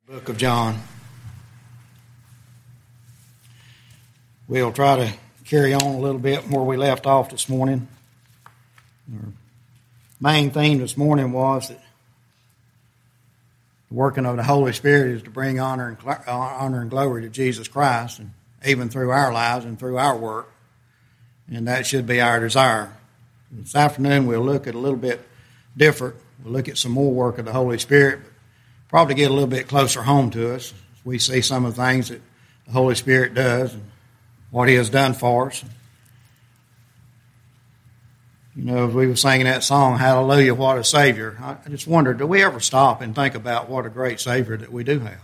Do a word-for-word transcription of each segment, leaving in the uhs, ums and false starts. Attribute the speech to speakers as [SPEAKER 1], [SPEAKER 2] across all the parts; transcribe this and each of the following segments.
[SPEAKER 1] Book of John. We'll try to carry on a little bit where we left off this morning. Our main theme this morning was that the working of the Holy Spirit is to bring honor and cl- honor and glory to Jesus Christ, and even through our lives and through our work, and that should be our desire. This afternoon we'll look at a little bit different. We'll look at some more work of the Holy Spirit, but probably get a little bit closer home to us as we see some of the things that the Holy Spirit does and what He has done for us. You know, as we were singing that song, Hallelujah, what a Savior, I just wondered, do we ever stop and think about what a great Savior that we do have?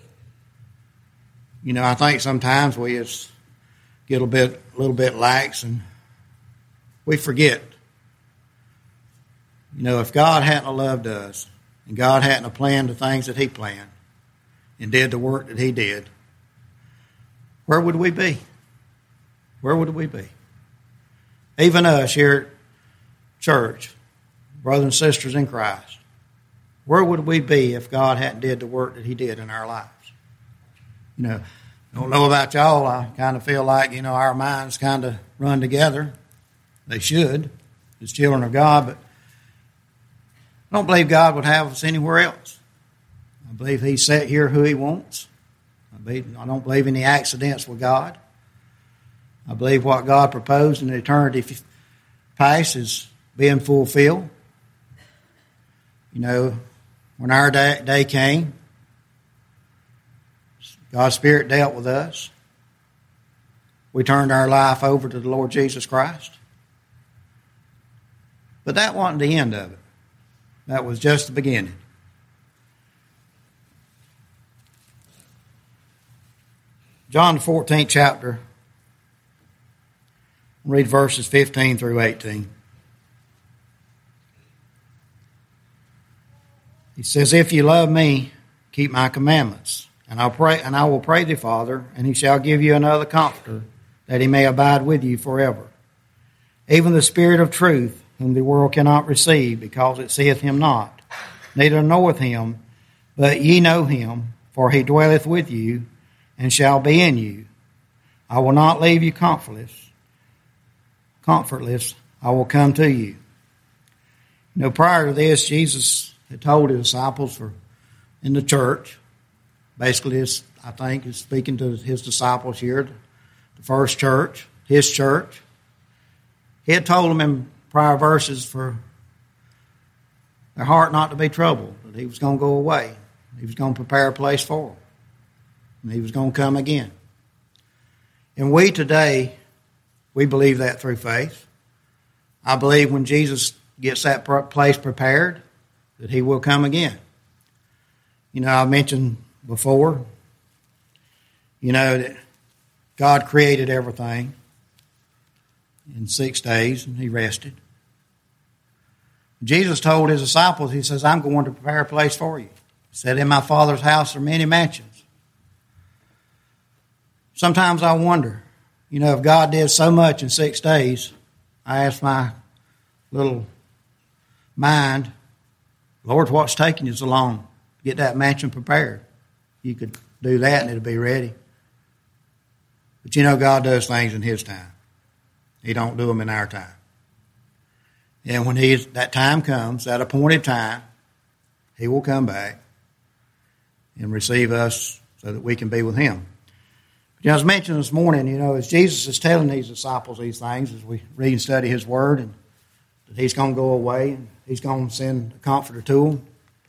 [SPEAKER 1] You know, I think sometimes we just get a bit, a little bit lax and we forget. You know, if God hadn't loved us, and God hadn't planned the things that He planned and did the work that He did, where would we be? Where would we be? Even us here at church, brothers and sisters in Christ, where would we be if God hadn't did the work that He did in our lives? You know, I don't know about y'all. I kind of feel like, you know, our minds kind of run together. They should, as children of God, but I don't believe God would have us anywhere else. I believe He's set here who He wants. I, believe, I don't believe any accidents with God. I believe what God proposed in eternity past is being fulfilled. You know, when our day, day came, God's Spirit dealt with us. We turned our life over to the Lord Jesus Christ. But that wasn't the end of it. That was just the beginning. John the fourteenth chapter, read verses fifteen through eighteen. He says, "If you love me, keep my commandments, and I'll pray, and I will pray the Father, and He shall give you another Comforter, that He may abide with you forever. Even the Spirit of truth, whom the world cannot receive, because it seeth Him not, neither knoweth Him, but ye know Him, for He dwelleth with you, and shall be in you. I will not leave you comfortless. Comfortless, I will come to you." You know, prior to this, Jesus had told His disciples for in the church, basically, this, I think, is speaking to His disciples here, the first church, His church. He had told them in prior verses for their heart not to be troubled, that He was going to go away. He was going to prepare a place for them. And He was going to come again. And we today, we believe that through faith. I believe when Jesus gets that place prepared, that He will come again. You know, I mentioned before, you know, that God created everything in six days, and He rested. Jesus told His disciples, He says, "I'm going to prepare a place for you." He said, "In my Father's house are many mansions." Sometimes I wonder, you know, if God did so much in six days, I ask my little mind, "Lord, what's taking you so long to get that mansion prepared? You could do that and it'll be ready." But you know, God does things in His time. He don't do them in our time. And when he, that time comes, that appointed time, He will come back and receive us so that we can be with Him. But, you know, as mentioned this morning, you know, as Jesus is telling these disciples these things, as we read and study His Word, and that He's going to go away and He's going to send a Comforter to them,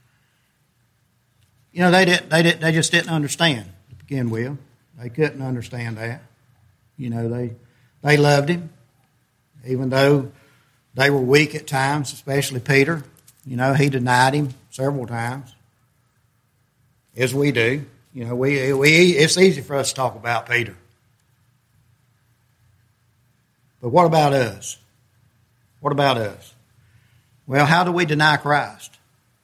[SPEAKER 1] you know, they didn't, they didn't, they just didn't understand to begin with. They couldn't understand that. You know, they they loved Him, even though they were weak at times, especially Peter. You know, he denied Him several times, as we do. You know, we we it's easy for us to talk about Peter. But what about us? What about us? Well, how do we deny Christ?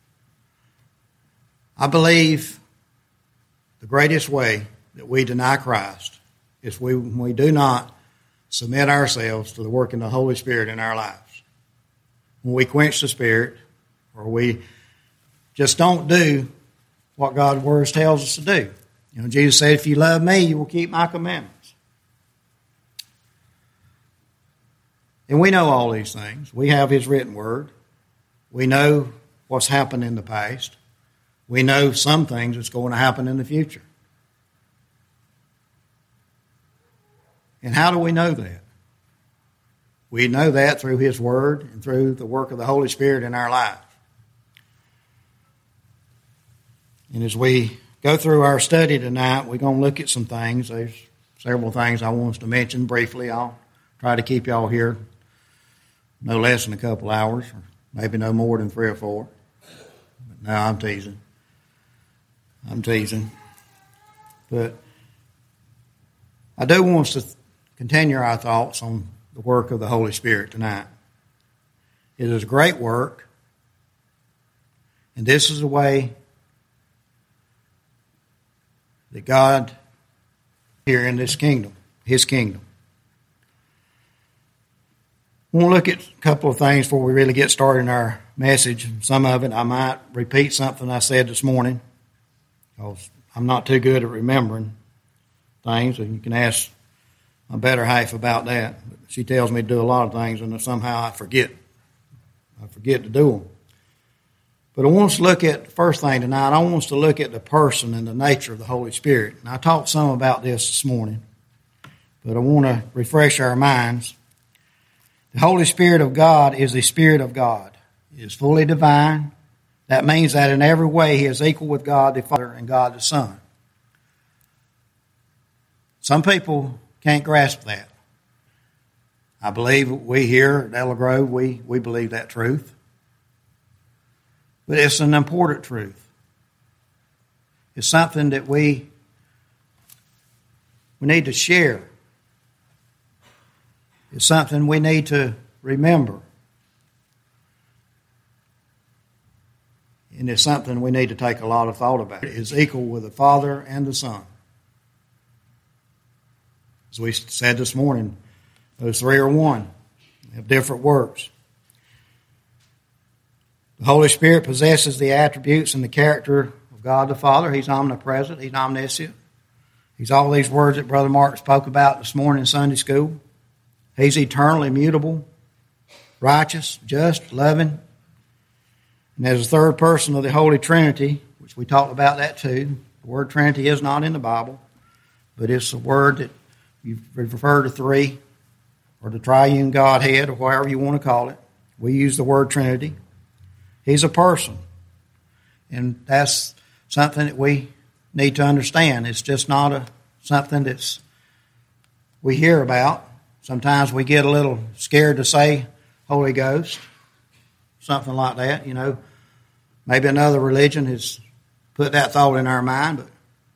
[SPEAKER 1] I believe the greatest way that we deny Christ is we, when we do not submit ourselves to the working of the Holy Spirit in our lives. When we quench the Spirit, or we just don't do what God's Word tells us to do. You know, Jesus said, if you love me, you will keep my commandments. And we know all these things. We have His written Word. We know what's happened in the past. We know some things that's going to happen in the future. And how do we know that? We know that through His Word and through the work of the Holy Spirit in our lives. And as we go through our study tonight, we're going to look at some things. There's several things I want us to mention briefly. I'll try to keep y'all here no less than a couple hours, or maybe no more than three or four. But no, I'm teasing. I'm teasing. But I do want us to continue our thoughts on the work of the Holy Spirit tonight. It is a great work, and this is the way that God here in this kingdom, His kingdom. We'll look at a couple of things before we really get started in our message. Some of it I might repeat something I said this morning, because I'm not too good at remembering things, and you can ask my better half about that. She tells me to do a lot of things, and somehow I forget. I forget to do them. But I want us to look at the first thing tonight. I want us to look at the person and the nature of the Holy Spirit. And I talked some about this this morning, but I want to refresh our minds. The Holy Spirit of God is the Spirit of God. He is fully divine. That means that in every way He is equal with God the Father and God the Son. Some people can't grasp that. I believe we here at Ella Grove, we, we believe that truth. But it's an important truth. It's something that we, we need to share. It's something we need to remember. And it's something we need to take a lot of thought about. It is equal with the Father and the Son. As we said this morning, those three are one. They have different works. The Holy Spirit possesses the attributes and the character of God the Father. He's omnipresent. He's omniscient. He's all these words that Brother Mark spoke about this morning in Sunday school. He's eternal, immutable, righteous, just, loving. And as the third person of the Holy Trinity, which we talked about that too, the word Trinity is not in the Bible, but it's a word that you refer to three, or the triune Godhead, or whatever you want to call it. We use the word Trinity. He's a person. And that's something that we need to understand. It's just not a something that's we hear about. Sometimes we get a little scared to say Holy Ghost, something like that. You know, maybe another religion has put that thought in our mind, but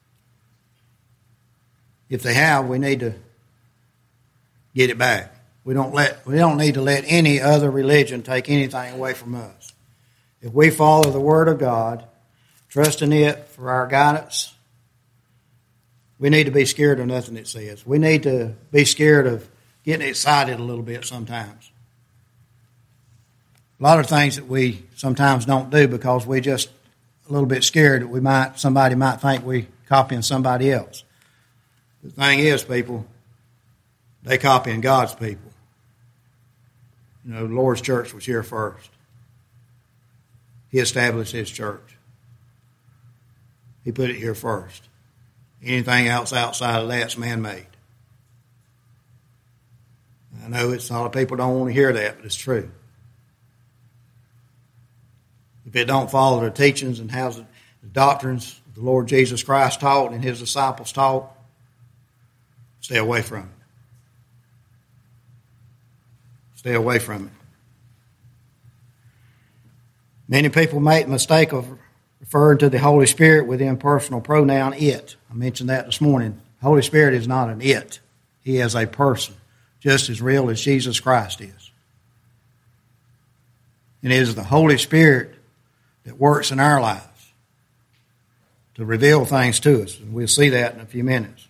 [SPEAKER 1] if they have, we need to get it back. We don't let we don't need to let any other religion take anything away from us. If we follow the Word of God, trust in it for our guidance, we need to be scared of nothing it says. We need to be scared of getting excited a little bit sometimes. A lot of things that we sometimes don't do because we just a little bit scared that we might somebody might think we copying somebody else. The thing is, people, they copying God's people. You know, the Lord's church was here first. He established His church. He put it here first. Anything else outside of that's man-made. I know it's a lot of people don't want to hear that, but it's true. If it don't follow the teachings and how the doctrines the Lord Jesus Christ taught and His disciples taught, stay away from it. Stay away from it. Many people make the mistake of referring to the Holy Spirit with the impersonal pronoun it. I mentioned that this morning. The Holy Spirit is not an it. He is a person, just as real as Jesus Christ is. And it is the Holy Spirit that works in our lives to reveal things to us. And we'll see that in a few minutes.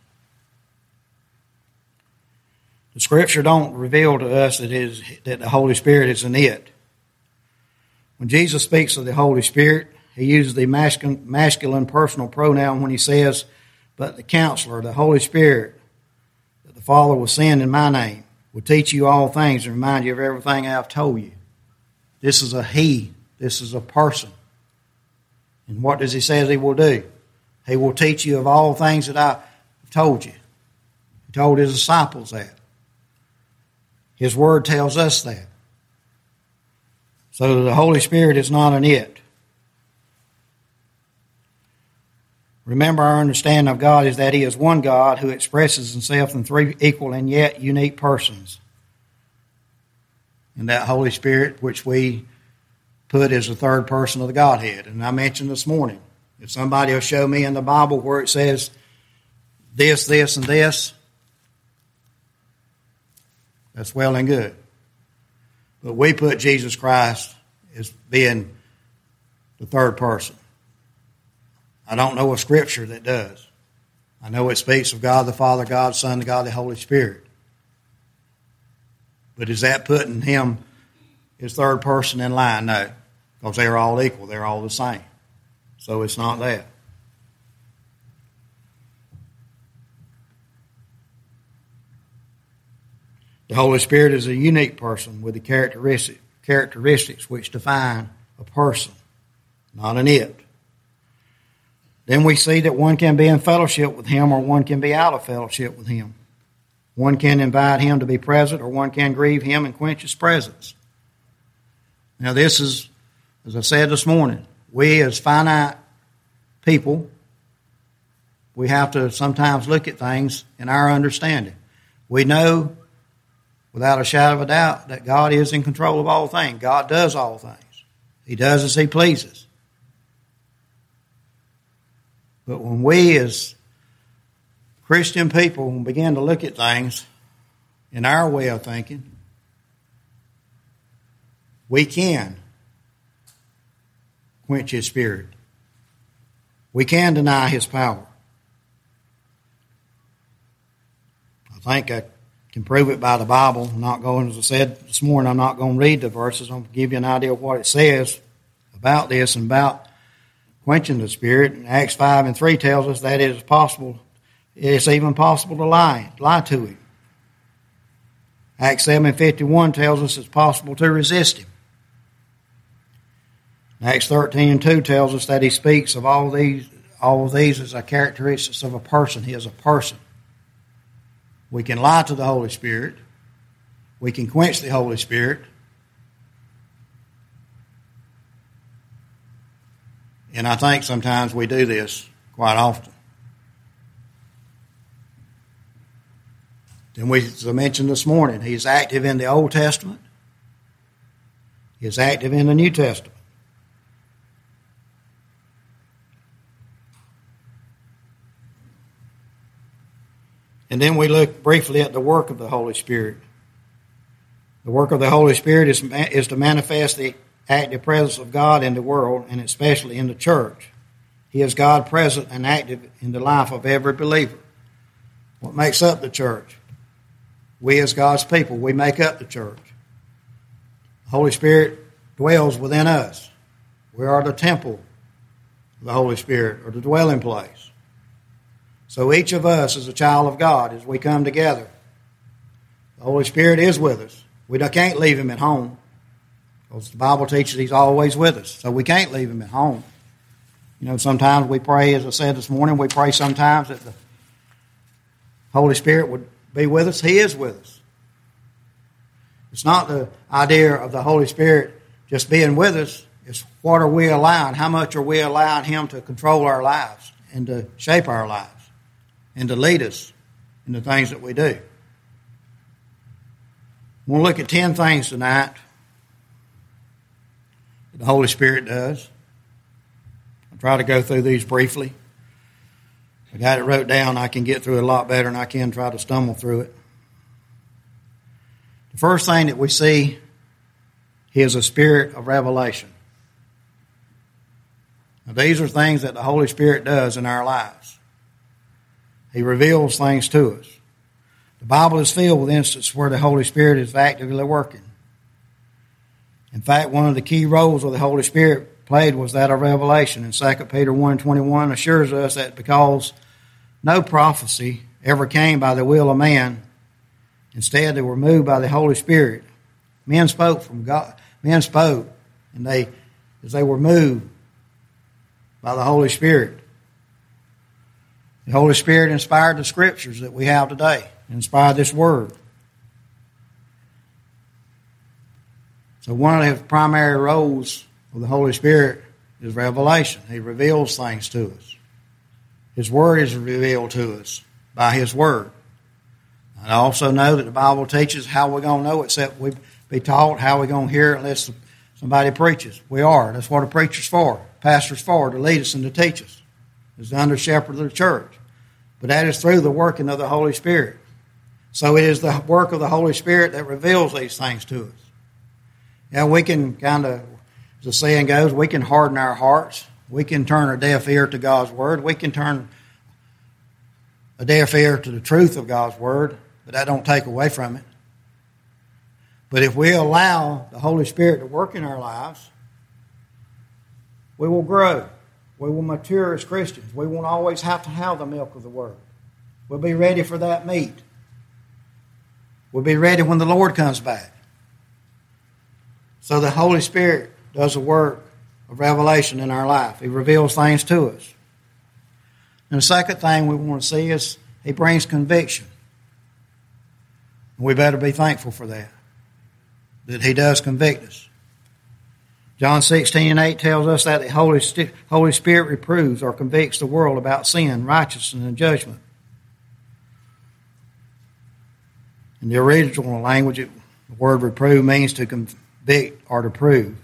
[SPEAKER 1] The Scripture don't reveal to us that, it is, that the Holy Spirit is an it. When Jesus speaks of the Holy Spirit, he uses the masculine, masculine personal pronoun when he says, but the counselor, the Holy Spirit, that the Father will send in my name, will teach you all things and remind you of everything I have told you. This is a he. This is a person. And what does he say he will do? He will teach you of all things that I have told you. He told his disciples that. His word tells us that. So the Holy Spirit is not an it. Remember, our understanding of God is that he is one God who expresses himself in three equal and yet unique persons. And that Holy Spirit, which we put as the third person of the Godhead. And I mentioned this morning, if somebody will show me in the Bible where it says this, this, and this, that's well and good. But we put Jesus Christ as being the third person. I don't know a scripture that does. I know it speaks of God the Father, God the Son, God the Holy Spirit. But is that putting him as third person in line? No, because they're all equal. They're all the same. So it's not that. The Holy Spirit is a unique person with the characteristic, characteristics which define a person, not an it. Then we see that one can be in fellowship with him or one can be out of fellowship with him. One can invite him to be present or one can grieve him and quench his presence. Now this is, as I said this morning, we as finite people, we have to sometimes look at things in our understanding. We know without a shadow of a doubt that God is in control of all things. God does all things. He does as he pleases. But when we as Christian people begin to look at things in our way of thinking, we can quench his spirit. We can deny his power. I think I can prove it by the Bible. I'm not going, as I said this morning, I'm not going to read the verses. I'm going to give you an idea of what it says about this and about quenching the spirit. Acts five and three tells us that it is possible, it's even possible to lie, lie to him. Acts seven and fifty-one tells us it's possible to resist him. Acts thirteen and two tells us that he speaks of all these, all of these as a characteristics of a person. He is a person. We can lie to the Holy Spirit. We can quench the Holy Spirit. And I think sometimes we do this quite often. Then we, as I mentioned this morning, he is active in the Old Testament. He is active in the New Testament. And then we look briefly at the work of the Holy Spirit. The work of the Holy Spirit is, is to manifest the active presence of God in the world, and especially in the church. He is God present and active in the life of every believer. What makes up the church? We as God's people, we make up the church. The Holy Spirit dwells within us. We are the temple of the Holy Spirit, or the dwelling place. So each of us is a child of God as we come together. The Holy Spirit is with us. We can't leave him at home. Because the Bible teaches he's always with us. So we can't leave him at home. You know, sometimes we pray, as I said this morning, we pray sometimes that the Holy Spirit would be with us. He is with us. It's not the idea of the Holy Spirit just being with us. It's what are we allowing? How much are we allowing him to control our lives and to shape our lives and to lead us in the things that we do? We'll look at ten things tonight that the Holy Spirit does. I'll try to go through these briefly. I got it wrote down. I can get through it a lot better than I can try to stumble through it. The first thing that we see, he is a spirit of revelation. Now, these are things that the Holy Spirit does in our lives. He reveals things to us. The Bible is filled with instances where the Holy Spirit is actively working. In fact, one of the key roles of the Holy Spirit played was that of revelation. And Second Peter one twenty-one assures us that because no prophecy ever came by the will of man, instead they were moved by the Holy Spirit. Men spoke from God. Men spoke, and they, as they were moved by the Holy Spirit. The Holy Spirit inspired the scriptures that we have today, inspired this word. So one of the primary roles of the Holy Spirit is revelation. He reveals things to us. His word is revealed to us by His word. I also know that the Bible teaches how we're going to know except we be taught, how we're going to hear it unless somebody preaches. We are. That's what a preacher's for. Pastor's for, to lead us and to teach us. Is the under shepherd of the church. But that is through the working of the Holy Spirit. So it is the work of the Holy Spirit that reveals these things to us. Now we can kind of, as the saying goes, we can harden our hearts. We can turn a deaf ear to God's word. We can turn a deaf ear to the truth of God's word, but that don't take away from it. But if we allow the Holy Spirit to work in our lives, we will grow. We will mature as Christians. We won't always have to have the milk of the word. We'll be ready for that meat. We'll be ready when the Lord comes back. So the Holy Spirit does a work of revelation in our life. He reveals things to us. And the second thing we want to see is He brings conviction. And we better be thankful for that, that He does convict us. John sixteen and eight tells us that the Holy, Holy Spirit reproves or convicts the world about sin, righteousness, and judgment. In the original language, it, the word reprove means to convict or to prove.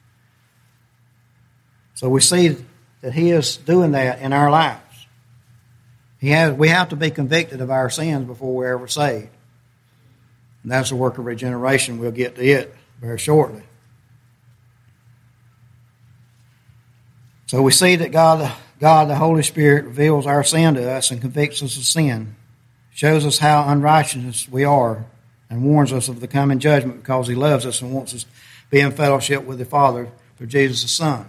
[SPEAKER 1] So we see that He is doing that in our lives. He has, we have to be convicted of our sins before we're ever saved. And that's the work of regeneration. We'll get to it very shortly. So we see that God, God, the Holy Spirit, reveals our sin to us and convicts us of sin, shows us how unrighteous we are, and warns us of the coming judgment because He loves us and wants us to be in fellowship with the Father through Jesus the Son.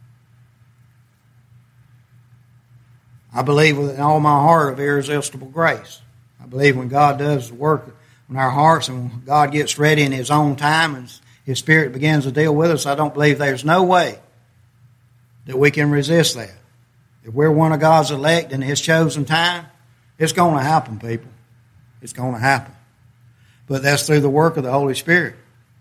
[SPEAKER 1] I believe with all my heart of irresistible grace. I believe when God does the work in our hearts and when God gets ready in His own time and His Spirit begins to deal with us, I don't believe there's no way that we can resist that. If we're one of God's elect in His chosen time, it's going to happen, people. It's going to happen. But that's through the work of the Holy Spirit.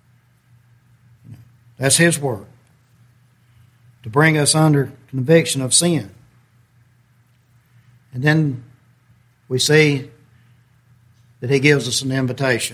[SPEAKER 1] That's His work, to bring us under conviction of sin. And then we see that He gives us an invitation.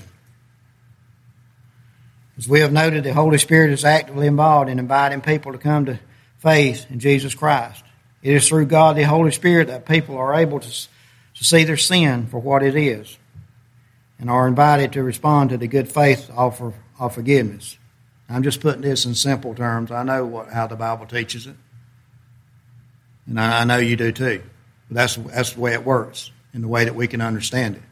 [SPEAKER 1] As we have noted, the Holy Spirit is actively involved in inviting people to come to faith in Jesus Christ. It is through God, the Holy Spirit, that people are able to, to see their sin for what it is and are invited to respond to the good faith offer of forgiveness. I'm just putting this in simple terms. I know what, how the Bible teaches it. And I, I know you do too. But that's, that's the way it works, in the way that we can understand it.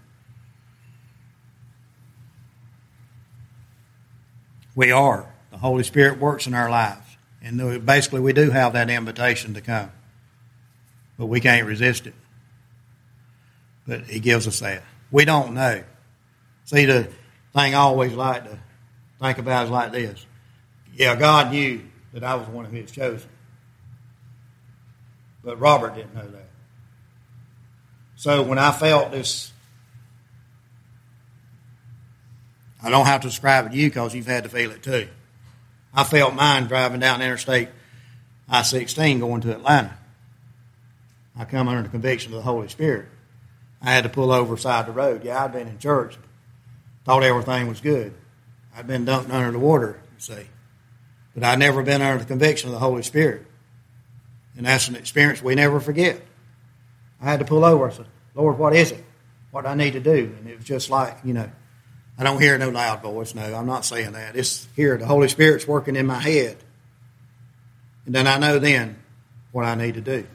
[SPEAKER 1] We are. The Holy Spirit works in our lives. And basically we do have that invitation to come. But we can't resist it. But He gives us that. We don't know. See, the thing I always like to think about is like this. Yeah, God knew that I was one of His chosen. But Robert didn't know that. So when I felt this, I don't have to describe it to you because you've had to feel it too. I felt mine driving down Interstate I sixteen going to Atlanta. I come under the conviction of the Holy Spirit. I had to pull over side the road. Yeah, I'd been in church. Thought everything was good. I'd been dunked under the water, you see. But I'd never been under the conviction of the Holy Spirit. And that's an experience we never forget. I had to pull over. I said, Lord, what is it? What do I need to do? And it was just like, you know, I don't hear no loud voice. No, I'm not saying that. It's here. The Holy Spirit's working in my head. And then I know then what I need to do.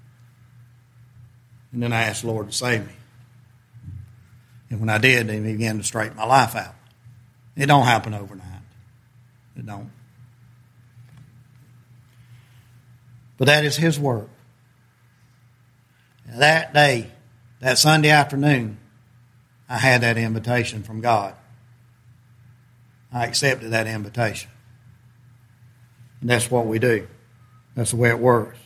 [SPEAKER 1] And then I asked the Lord to save me. And when I did, He began to straighten my life out. It don't happen overnight. It don't. But that is His work. And that day, that Sunday afternoon, I had that invitation from God. I accepted that invitation. And that's what we do. That's the way it works.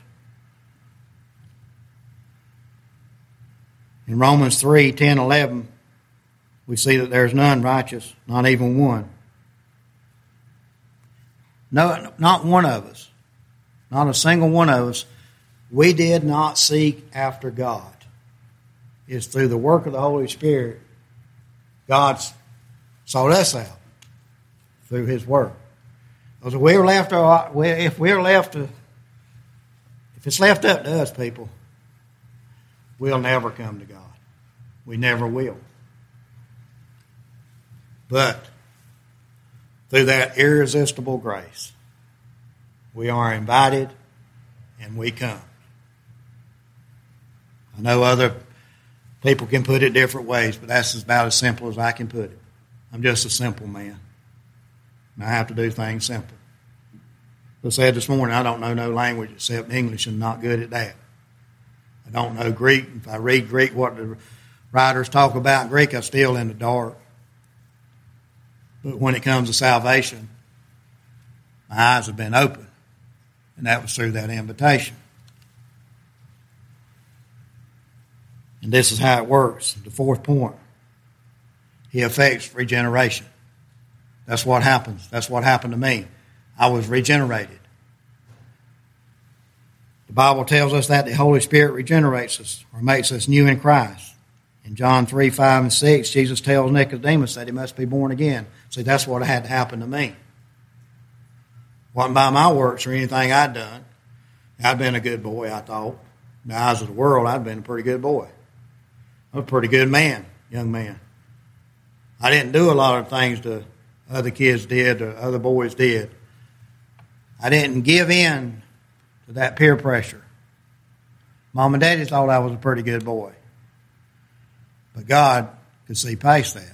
[SPEAKER 1] In Romans three, ten, eleven, we see that there's none righteous, not even one. No, not one of us. Not a single one of us. We did not seek after God. It's through the work of the Holy Spirit God sought us out through His work. Because if we were left, if we're left, to, if it's left up to us, people, we'll never come to God. We never will. But through that irresistible grace, we are invited and we come. I know other people can put it different ways, but that's about as simple as I can put it. I'm just a simple man. And I have to do things simple. As I said this morning, I don't know no language except English, and not good at that. I don't know Greek. If I read Greek, what the writers talk about in Greek, I'm still in the dark. But when it comes to salvation, my eyes have been opened, and that was through that invitation. And this is how it works. The fourth point, He affects regeneration. That's what happens. That's what happened to me. I was regenerated. The Bible tells us that the Holy Spirit regenerates us or makes us new in Christ. In John three, five, and six, Jesus tells Nicodemus that he must be born again. See, that's what had to happen to me. It wasn't by my works or anything I'd done. I'd been a good boy, I thought. In the eyes of the world, I'd been a pretty good boy. I was a pretty good man, young man. I didn't do a lot of things that other kids did or other boys did. I didn't give in to that peer pressure. Mom and Daddy thought I was a pretty good boy. But God could see past that.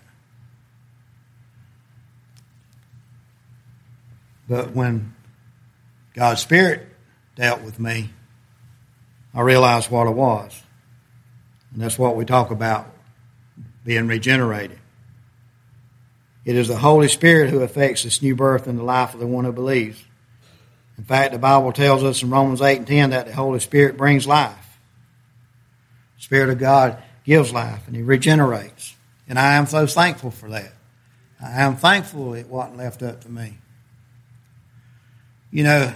[SPEAKER 1] But when God's Spirit dealt with me, I realized what it was. And that's what we talk about, being regenerated. It is the Holy Spirit who effects this new birth in the life of the one who believes. In fact, the Bible tells us in Romans eight and ten that the Holy Spirit brings life. The Spirit of God gives life, and He regenerates. And I am so thankful for that. I am thankful it wasn't left up to me. You know,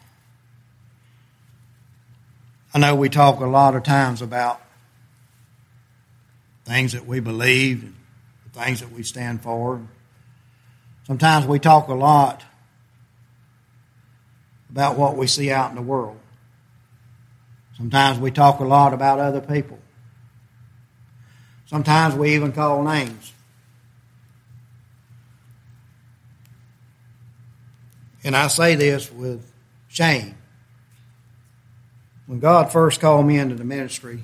[SPEAKER 1] I know we talk a lot of times about things that we believe and the things that we stand for. Sometimes we talk a lot about what we see out in the world. Sometimes we talk a lot about other people. Sometimes we even call names. And I say this with shame. When God first called me into the ministry,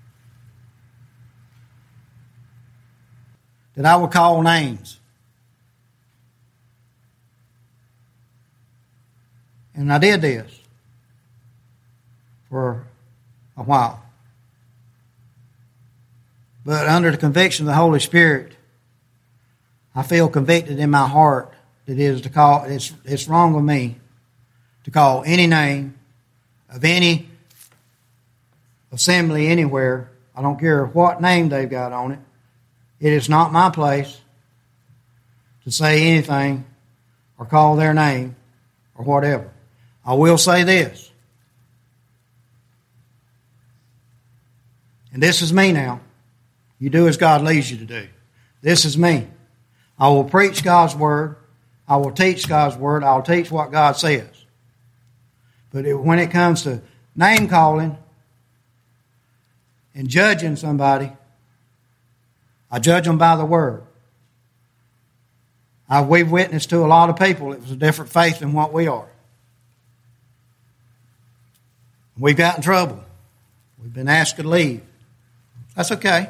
[SPEAKER 1] that I would call names. And I did this for a while. But under the conviction of the Holy Spirit, I feel convicted in my heart that it is to call, it's, it's wrong of me to call any name of any assembly anywhere. I don't care what name they've got on it. It is not my place to say anything or call their name or whatever. I will say this. And this is me now. You do as God leads you to do. This is me. I will preach God's word. I will teach God's word. I will teach what God says. But it, when it comes to name calling and judging somebody, I judge them by the word. I, we've witnessed to a lot of people that was a different faith than what we are. We've got in trouble. We've been asked to leave. That's okay.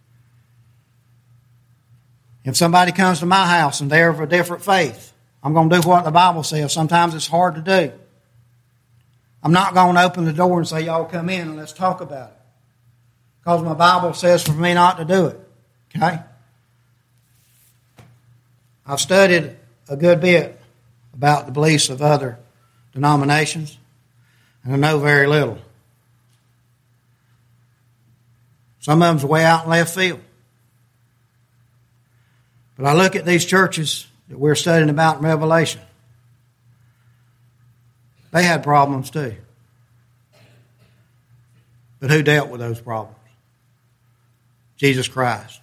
[SPEAKER 1] If somebody comes to my house and they're of a different faith, I'm going to do what the Bible says. Sometimes it's hard to do. I'm not going to open the door and say, y'all come in and let's talk about it. Because my Bible says for me not to do it. Okay? I've studied a good bit about the beliefs of other denominations, and I know very little. Some of them's way out in left field. But I look at these churches that we're studying about in Revelation. They had problems too. But who dealt with those problems? Jesus Christ.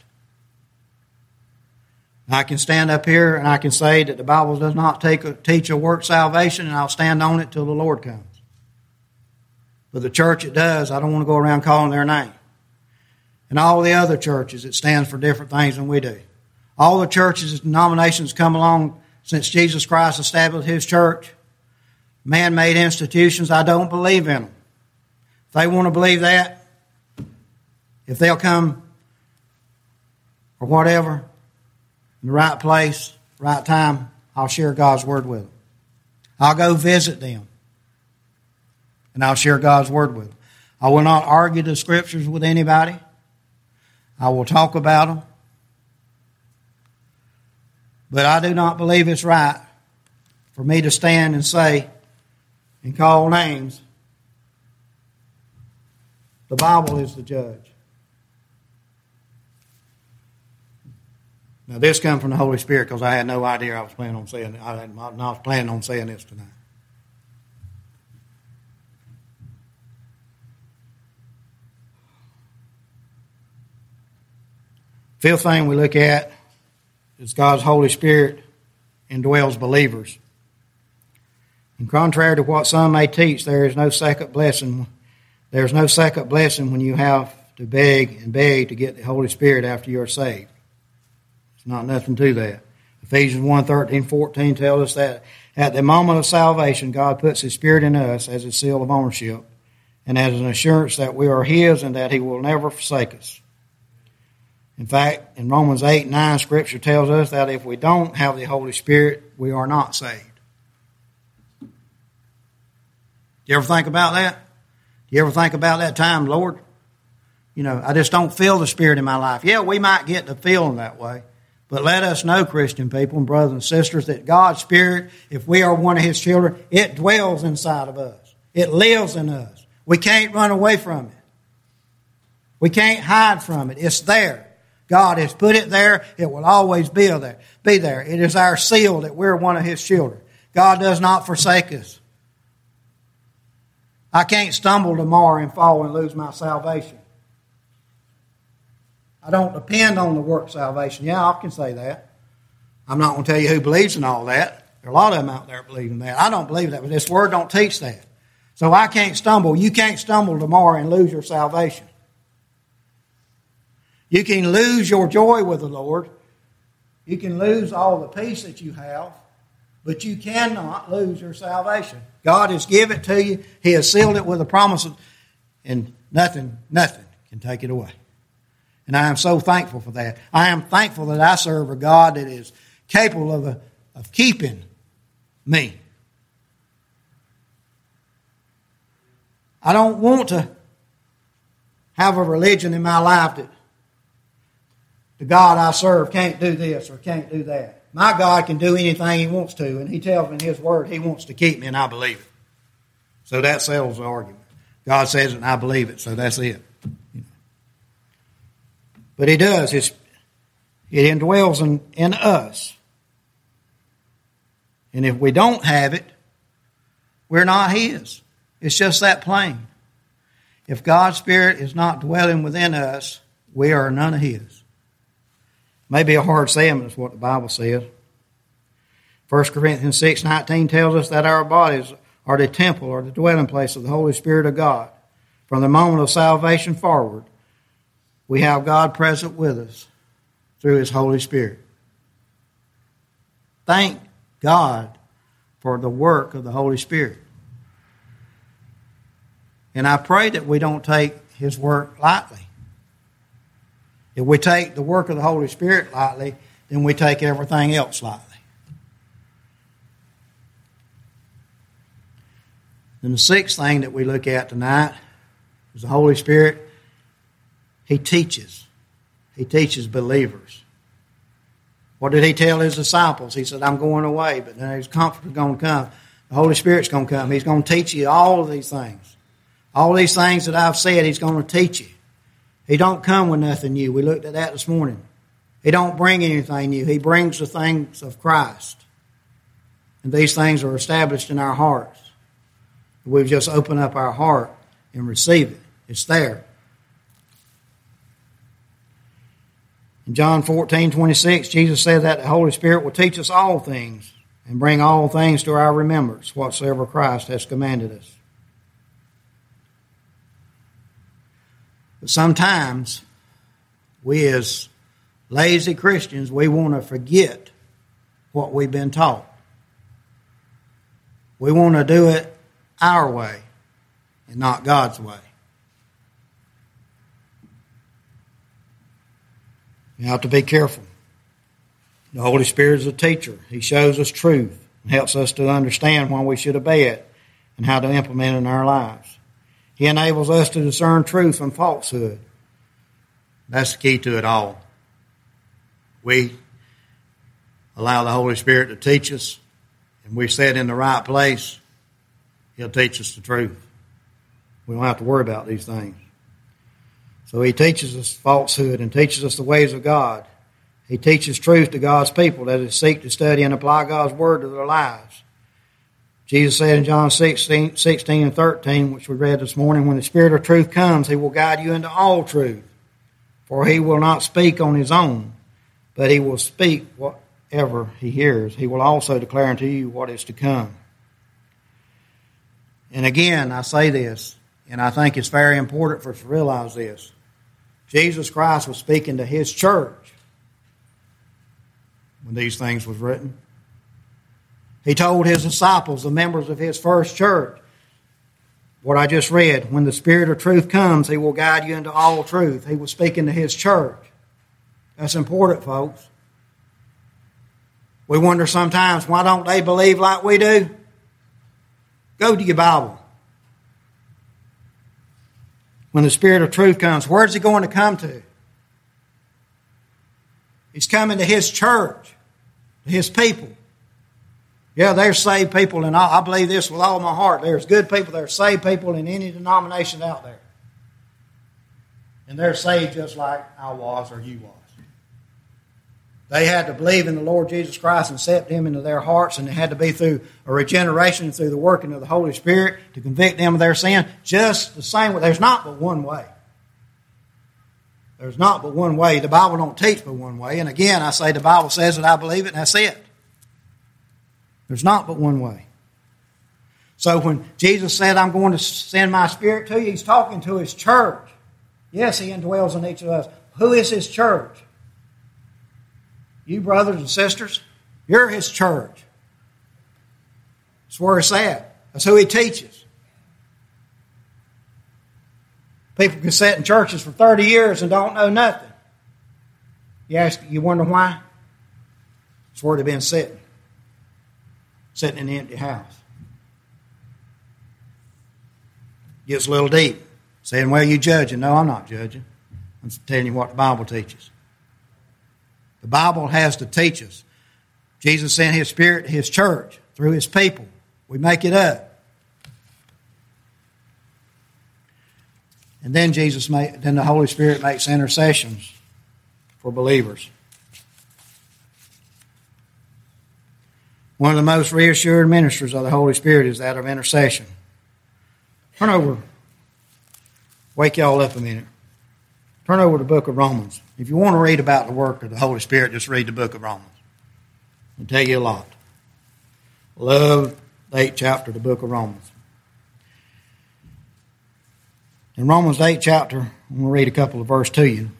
[SPEAKER 1] I can stand up here and I can say that the Bible does not take a, teach a work salvation, and I'll stand on it till the Lord comes. But the church it does, I don't want to go around calling their name. And all the other churches, it stands for different things than we do. All the churches and denominations come along since Jesus Christ established His church. Man-made institutions, I don't believe in them. If they want to believe that, if they'll come or whatever, in the right place, right time, I'll share God's Word with them. I'll go visit them, and I'll share God's Word with them. I will not argue the Scriptures with anybody. I will talk about them. But I do not believe it's right for me to stand and say and call names. The Bible is the judge. Now, this comes from the Holy Spirit because I had no idea I was planning on saying it. I, had, I was planning on saying this tonight. Fifth thing we look at is God's Holy Spirit indwells believers. And contrary to what some may teach, there is no second blessing. There is no second blessing when you have to beg and beg to get the Holy Spirit after you are saved. There's not nothing to that. Ephesians one, thirteen, fourteen tells us that at the moment of salvation, God puts His Spirit in us as a seal of ownership and as an assurance that we are His and that He will never forsake us. In fact, in Romans eight and nine, Scripture tells us that if we don't have the Holy Spirit, we are not saved. Do you ever think about that? Do you ever think about that time, Lord? You know, I just don't feel the Spirit in my life. Yeah, we might get to feeling that way. But let us know, Christian people and brothers and sisters, that God's Spirit, if we are one of His children, it dwells inside of us. It lives in us. We can't run away from it. We can't hide from it. It's there. God has put it there. It will always be there. Be there. It is our seal that we're one of His children. God does not forsake us. I can't stumble tomorrow and fall and lose my salvation. I don't depend on the work salvation. Yeah, I can say that. I'm not going to tell you who believes in all that. There are a lot of them out there believing that. I don't believe that, but this Word don't teach that. So I can't stumble. You can't stumble tomorrow and lose your salvation. You can lose your joy with the Lord. You can lose all the peace that you have, but you cannot lose your salvation. God has given it to you. He has sealed it with a promise, and nothing, nothing can take it away. And I am so thankful for that. I am thankful that I serve a God that is capable of, a, of keeping me. I don't want to have a religion in my life that the God I serve can't do this or can't do that. My God can do anything He wants to, and He tells me in His Word He wants to keep me, and I believe it. So that settles the argument. God says it, and I believe it, so that's it. But He does. His, it indwells in, in us. And if we don't have it, we're not His. It's just that plain. If God's Spirit is not dwelling within us, we are none of His. Maybe a hard saying, but it's what the Bible says. First Corinthians six nineteen tells us that our bodies are the temple or the dwelling place of the Holy Spirit of God. From the moment of salvation forward, we have God present with us through His Holy Spirit. Thank God for the work of the Holy Spirit. And I pray that we don't take His work lightly. If we take the work of the Holy Spirit lightly, then we take everything else lightly. Then the sixth thing that we look at tonight is the Holy Spirit. He teaches. He teaches believers. What did he tell his disciples? He said, I'm going away, but then his Comforter's going to come. The Holy Spirit's going to come. He's going to teach you all of these things. All these things that I've said, he's going to teach you. He don't come with nothing new. We looked at that this morning. He don't bring anything new. He brings the things of Christ. And these things are established in our hearts. We've just opened up our heart and receive it. It's there. In John fourteen twenty-six, Jesus said that the Holy Spirit will teach us all things and bring all things to our remembrance, whatsoever Christ has commanded us. But sometimes, we as lazy Christians, we want to forget what we've been taught. We want to do it our way and not God's way. You have to be careful. The Holy Spirit is a teacher. He shows us truth and helps us to understand why we should obey it and how to implement it in our lives. He enables us to discern truth from falsehood. That's the key to it all. We allow the Holy Spirit to teach us, and we sit in the right place, he'll teach us the truth. We don't have to worry about these things. So he teaches us falsehood and teaches us the ways of God. He teaches truth to God's people that seek to study and apply God's word to their lives. Jesus said in John sixteen, sixteen and thirteen, which we read this morning, when the Spirit of truth comes, he will guide you into all truth. For he will not speak on his own, but he will speak whatever he hears. He will also declare unto you what is to come. And again, I say this, and I think it's very important for us to realize this. Jesus Christ was speaking to his church when these things was written. He told his disciples, the members of his first church, what I just read, when the Spirit of truth comes, he will guide you into all truth. He was speaking to his church. That's important, folks. We wonder sometimes, why don't they believe like we do? Go to your Bible. When the Spirit of truth comes, where's he going to come to? He's coming to his church, to his people. Yeah, they're saved people, and I believe this with all my heart. There's good people, there's saved people in any denomination out there. And they're saved just like I was or you was. They had to believe in the Lord Jesus Christ and accept him into their hearts, and it had to be through a regeneration, through the working of the Holy Spirit to convict them of their sin. Just the same way. There's not but one way. There's not but one way. The Bible don't teach but one way. And again, I say the Bible says it, I believe it, and that's it. There's not but one way. So when Jesus said, I'm going to send my Spirit to you, he's talking to his church. Yes, he indwells in each of us. Who is his church? You brothers and sisters, you're his church. That's where it's at. That's who he teaches. People can sit in churches for thirty years and don't know nothing. You ask, you wonder why? It's where they've been sitting. Sitting in an empty house. Gets a little deep. Saying, well, you judging. No, I'm not judging. I'm telling you what the Bible teaches. The Bible has to teach us. Jesus sent his Spirit to his church through his people. We make it up. And then Jesus made, then the Holy Spirit makes intercessions for believers. One of the most reassured ministries of the Holy Spirit is that of intercession. Turn over. Wake y'all up a minute. Turn over to the book of Romans. If you want to read about the work of the Holy Spirit, just read the book of Romans. It'll tell you a lot. Love the eighth chapter of the book of Romans. In Romans eighth chapter, I'm going to read a couple of verses to you.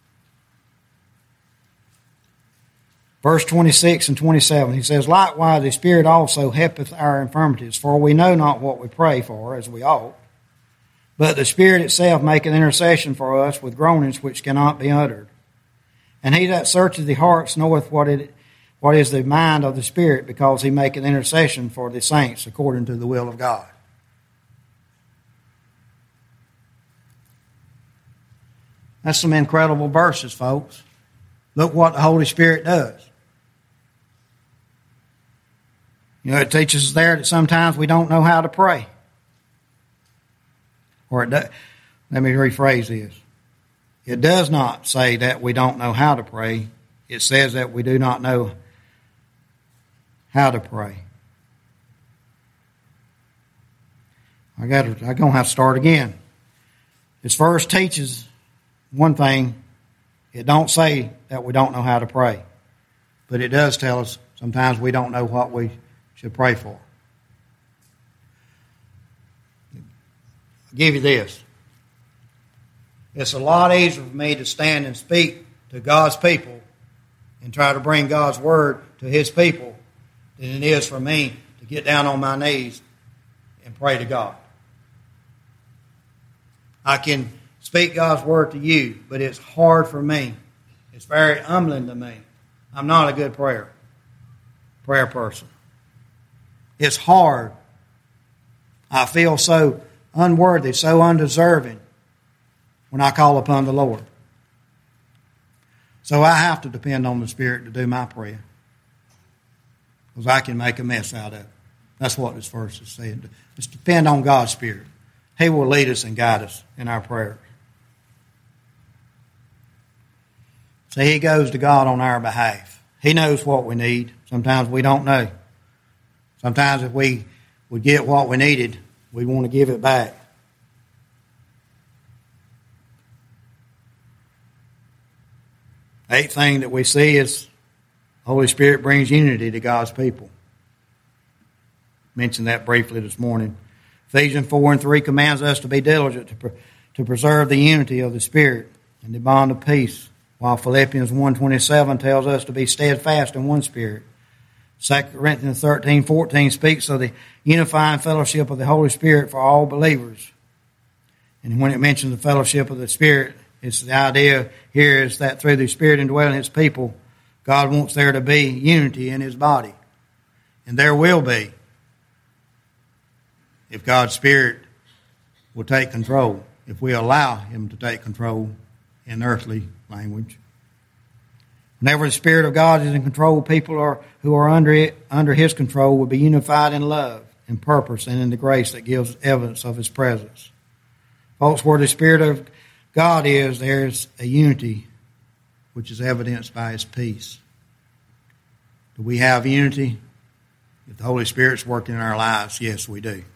[SPEAKER 1] Verse twenty-six and twenty-seven, he says, likewise the Spirit also helpeth our infirmities, for we know not what we pray for as we ought. But the Spirit itself maketh intercession for us with groanings which cannot be uttered. And he that searcheth the hearts knoweth what it what is the mind of the Spirit, because he maketh intercession for the saints according to the will of God. That's some incredible verses, folks. Look what the Holy Spirit does. You know, it teaches us there that sometimes we don't know how to pray. Or it does, let me rephrase this. It does not say that we don't know how to pray. It says that we do not know how to pray. I got to, I'm going to have to start again. This verse teaches one thing. It don't say that we don't know how to pray. But it does tell us sometimes we don't know what we should pray for. I'll give you this. It's a lot easier for me to stand and speak to God's people and try to bring God's word to his people than it is for me to get down on my knees and pray to God. I can speak God's word to you, but it's hard for me. It's very humbling to me. I'm not a good prayer, prayer person. It's hard. I feel so unworthy, so undeserving when I call upon the Lord. So I have to depend on the Spirit to do my prayer, because I can make a mess out of it. That's what this verse is saying. Just depend on God's Spirit. He will lead us and guide us in our prayers. See, he goes to God on our behalf. He knows what we need. Sometimes we don't know. Sometimes if we would get what we needed, we want to give it back. Eighth thing that we see is the Holy Spirit brings unity to God's people. Mentioned that briefly this morning. Ephesians four and three commands us to be diligent to, pre- to preserve the unity of the Spirit and the bond of peace, while Philippians one twenty-seven tells us to be steadfast in one Spirit. Second Corinthians thirteen fourteen speaks of the unifying fellowship of the Holy Spirit for all believers. And when it mentions the fellowship of the Spirit, it's the idea here is that through the Spirit indwelling his people, God wants there to be unity in his body. And there will be, if God's Spirit will take control, if we allow him to take control in earthly language. Whenever the Spirit of God is in control, people are, who are under it, under his control will be unified in love, in purpose, and in the grace that gives evidence of his presence. Folks, where the Spirit of God is, there is a unity which is evidenced by his peace. Do we have unity? If the Holy Spirit's working in our lives, yes, we do.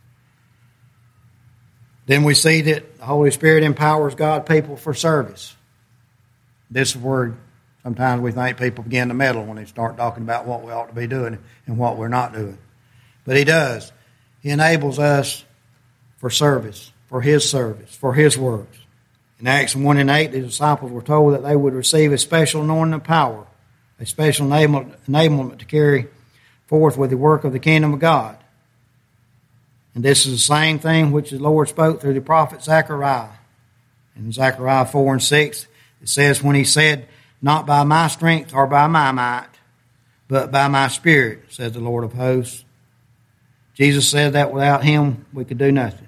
[SPEAKER 1] Then we see that the Holy Spirit empowers God's people for service. This is where sometimes we think people begin to meddle when they start talking about what we ought to be doing and what we're not doing. But he does. He enables us for service, for his service, for his works. In Acts one and eight, the disciples were told that they would receive a special anointing of power, a special enablement to carry forth with the work of the kingdom of God. And this is the same thing which the Lord spoke through the prophet Zechariah. In Zechariah four and six, it says, when he said, not by my strength or by my might, but by my Spirit, says the Lord of hosts. Jesus said that without him, we could do nothing.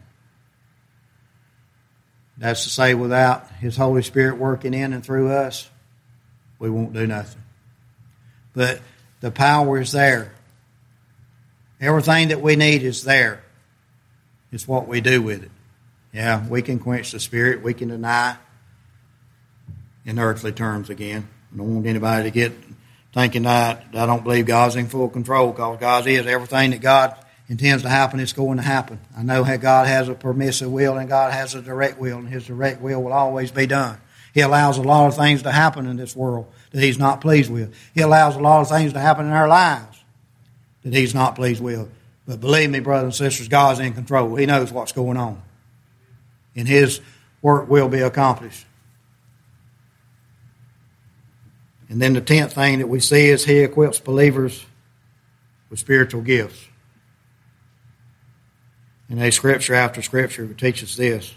[SPEAKER 1] That's to say, without his Holy Spirit working in and through us, we won't do nothing. But the power is there. Everything that we need is there. It's what we do with it. Yeah, we can quench the Spirit. We can deny in earthly terms again. I don't want anybody to get thinking that I don't believe God's in full control, because God is. Everything that God intends to happen, it's going to happen. I know how God has a permissive will and God has a direct will, and his direct will will always be done. He allows a lot of things to happen in this world that he's not pleased with. He allows a lot of things to happen in our lives that he's not pleased with. But believe me, brothers and sisters, God's in control. He knows what's going on. And his work will be accomplished. And then the tenth thing that we see is he equips believers with spiritual gifts. And a scripture after scripture teaches this.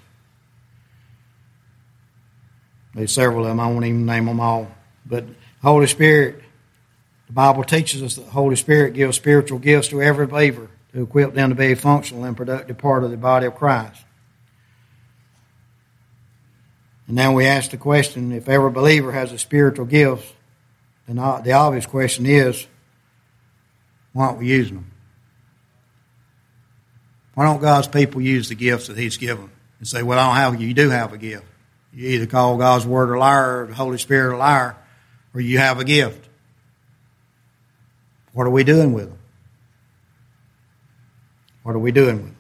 [SPEAKER 1] There's several of them. I won't even name them all. But Holy Spirit, the Bible teaches us that the Holy Spirit gives spiritual gifts to every believer to equip them to be a functional and productive part of the body of Christ. And now we ask the question, if every believer has a spiritual gift, then the obvious question is, why aren't we using them? Why don't God's people use the gifts that He's given and say, well, I don't have, you do have a gift. You either call God's Word a liar or the Holy Spirit a liar, or you have a gift. What are we doing with them? What are we doing with them?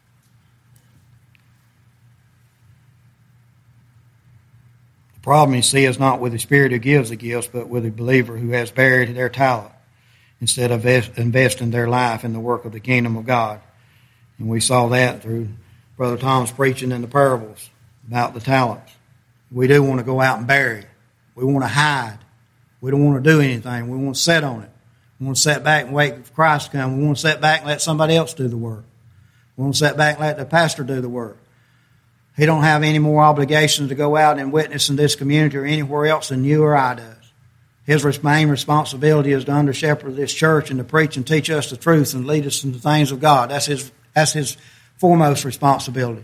[SPEAKER 1] The problem, you see, is not with the Spirit who gives the gifts, but with the believer who has buried their talent instead of investing their life in the work of the kingdom of God. And we saw that through Brother Tom's preaching in the parables about the talents. We do want to go out and bury. We want to hide. We don't want to do anything. We want to sit on it. We want to sit back and wait for Christ to come. We want to sit back and let somebody else do the work. We want to sit back and let the pastor do the work. He don't have any more obligations to go out and witness in this community or anywhere else than you or I does. His main responsibility is to under shepherd this church and to preach and teach us the truth and lead us in the things of God. That's his, that's his foremost responsibility.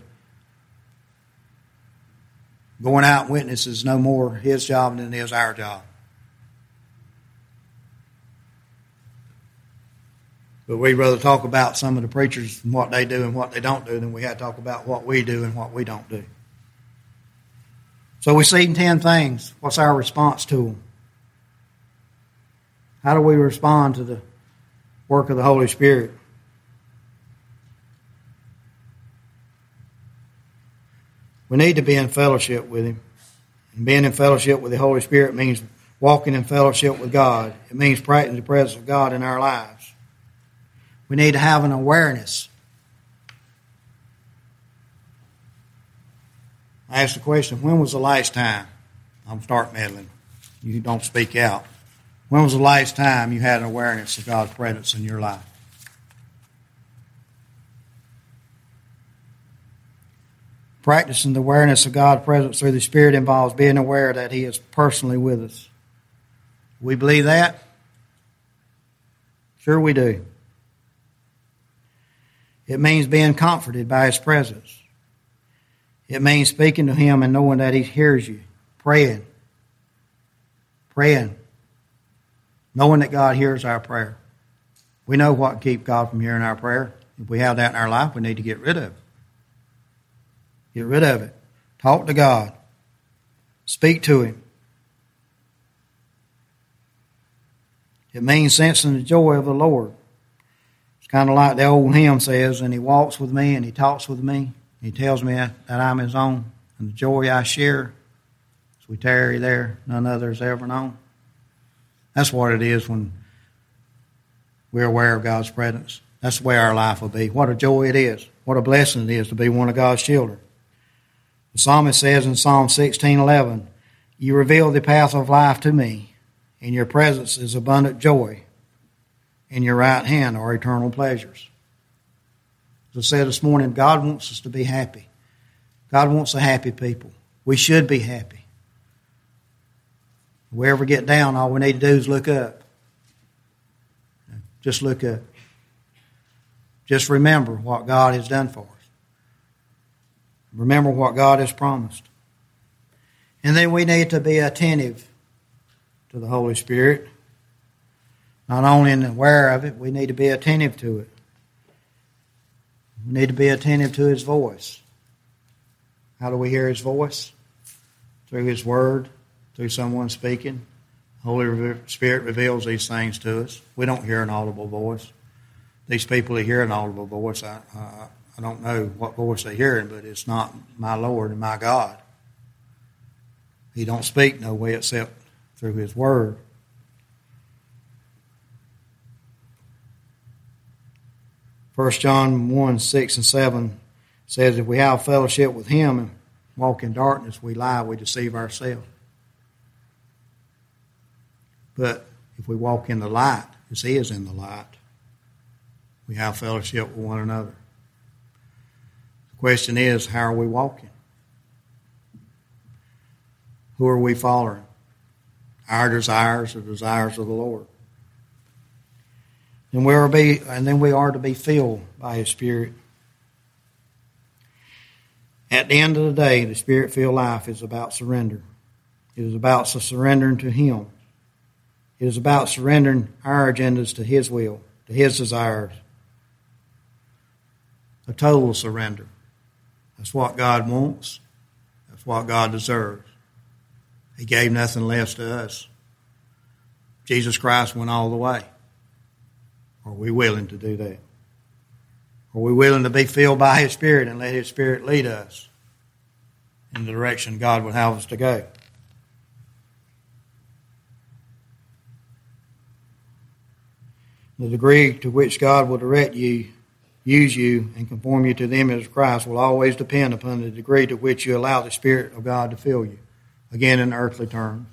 [SPEAKER 1] Going out and witness is no more his job than it is our job. But we'd rather talk about some of the preachers and what they do and what they don't do than we had to talk about what we do and what we don't do. So we see ten things. What's our response to them? How do we respond to the work of the Holy Spirit? We need to be in fellowship with Him. And being in fellowship with the Holy Spirit means walking in fellowship with God. It means practicing the presence of God in our lives. We need to have an awareness. I asked the question, when was the last time? I'm start meddling. You don't speak out. When was the last time you had an awareness of God's presence in your life? Practicing the awareness of God's presence through the Spirit involves being aware that He is personally with us. We believe that? Sure we do. It means being comforted by His presence. It means speaking to Him and knowing that He hears you. Praying. Praying. Knowing that God hears our prayer. We know what can keep God from hearing our prayer. If we have that in our life, we need to get rid of it. Get rid of it. Talk to God. Speak to Him. It means sensing the joy of the Lord. It's kind of like the old hymn says, and He walks with me and He talks with me. He tells me that I'm His own, and the joy I share as we tarry there, none other has ever known. That's what it is when we're aware of God's presence. That's the way our life will be. What a joy it is. What a blessing it is to be one of God's children. The psalmist says in Psalm sixteen eleven, "You reveal the path of life to me. In your presence is abundant joy. In your right hand are eternal pleasures." As I said this morning, God wants us to be happy. God wants a happy people. We should be happy. If we ever get down, all we need to do is look up. Just look up. Just remember what God has done for us. Remember what God has promised. And then we need to be attentive to the Holy Spirit. Not only aware of it, we need to be attentive to it. We need to be attentive to His voice. How do we hear His voice? Through His Word, through someone speaking. The Holy Spirit reveals these things to us. We don't hear an audible voice. These people who hear an audible voice, I, I, I don't know what voice they're hearing, but it's not my Lord and my God. He don't speak no way except through His Word. First John one, six and seven says, if we have fellowship with Him and walk in darkness, we lie, we deceive ourselves. But if we walk in the light, as He is in the light, we have fellowship with one another. The question is, how are we walking? Who are we following? Our desires or desires of the Lord? And we are be, and then we are to be filled by His Spirit. At the end of the day, the Spirit-filled life is about surrender. It is about surrendering to Him. It is about surrendering our agendas to His will, to His desires. A total surrender. That's what God wants. That's what God deserves. He gave nothing less to us. Jesus Christ went all the way. Are we willing to do that? Are we willing to be filled by His Spirit and let His Spirit lead us in the direction God would have us to go? The degree to which God will direct you, use you, and conform you to the image of Christ will always depend upon the degree to which you allow the Spirit of God to fill you. Again, in earthly terms.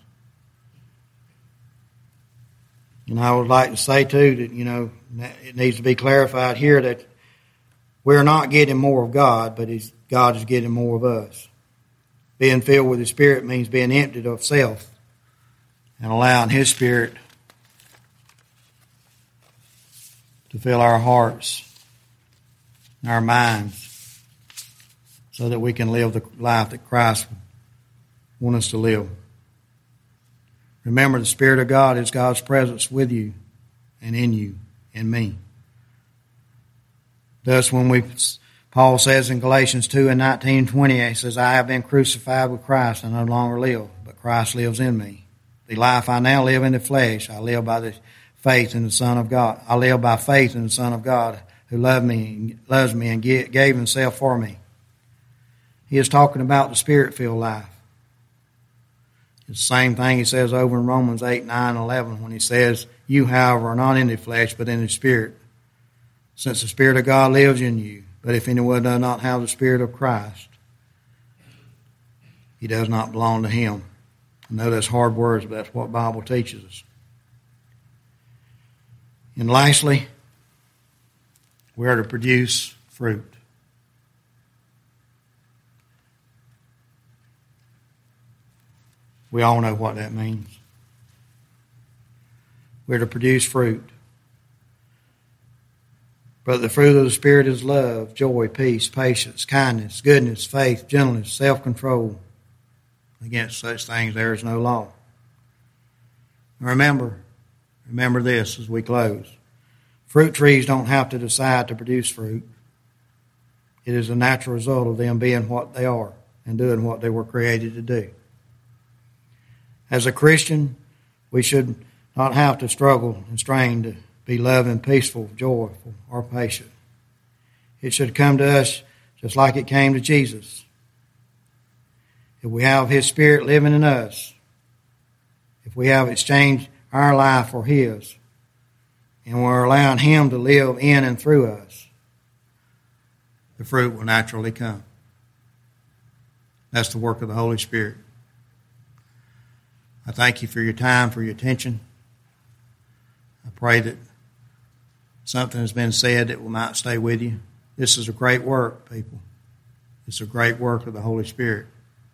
[SPEAKER 1] And I would like to say, too, that, you know, it needs to be clarified here that we're not getting more of God, but he's, God is getting more of us. Being filled with the Spirit means being emptied of self and allowing His Spirit to fill our hearts and our minds so that we can live the life that Christ wants us to live. Remember, the Spirit of God is God's presence with you and in you and me. Thus, when we, Paul says in Galatians two and nineteen, twenty, he says, I have been crucified with Christ and no longer live, but Christ lives in me. The life I now live in the flesh, I live by the faith in the Son of God. I live by faith in the Son of God who loved me, loves me and gave Himself for me. He is talking about the Spirit-filled life. It's the same thing he says over in Romans eight, nine, eleven when he says, you, however, are not in the flesh, but in the Spirit, since the Spirit of God lives in you. But if anyone does not have the Spirit of Christ, he does not belong to Him. I know that's hard words, but that's what the Bible teaches us. And lastly, we are to produce fruit. We all know what that means. We're to produce fruit. But the fruit of the Spirit is love, joy, peace, patience, kindness, goodness, faith, gentleness, self-control. Against such things there is no law. Remember, remember this as we close. Fruit trees don't have to decide to produce fruit. It is a natural result of them being what they are and doing what they were created to do. As a Christian, we should not have to struggle and strain to be loving, peaceful, joyful, or patient. It should come to us just like it came to Jesus. If we have His Spirit living in us, if we have exchanged our life for His, and we're allowing Him to live in and through us, the fruit will naturally come. That's the work of the Holy Spirit. I thank you for your time, for your attention. I pray that something has been said that will not stay with you. This is a great work, people. It's a great work of the Holy Spirit.